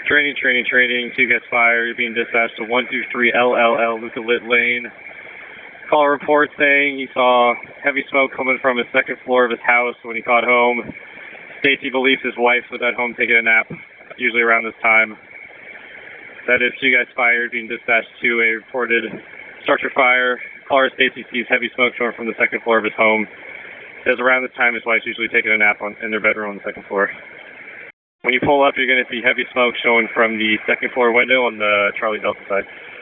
Training. 2 gets fired. You're being dispatched to 123 LLL Luca Lit Lane. Caller report saying he saw heavy smoke coming from his second floor of his house when he got home. States he believes his wife was at home taking a nap, usually around this time. That is 2 guys fired, being dispatched to a reported structure fire. Caller states he sees heavy smoke coming from the second floor of his home. Says around this time his wife's usually taking a nap in their bedroom on the second floor. When you pull up, you're going to see heavy smoke showing from the second floor window on the Charlie Delta side.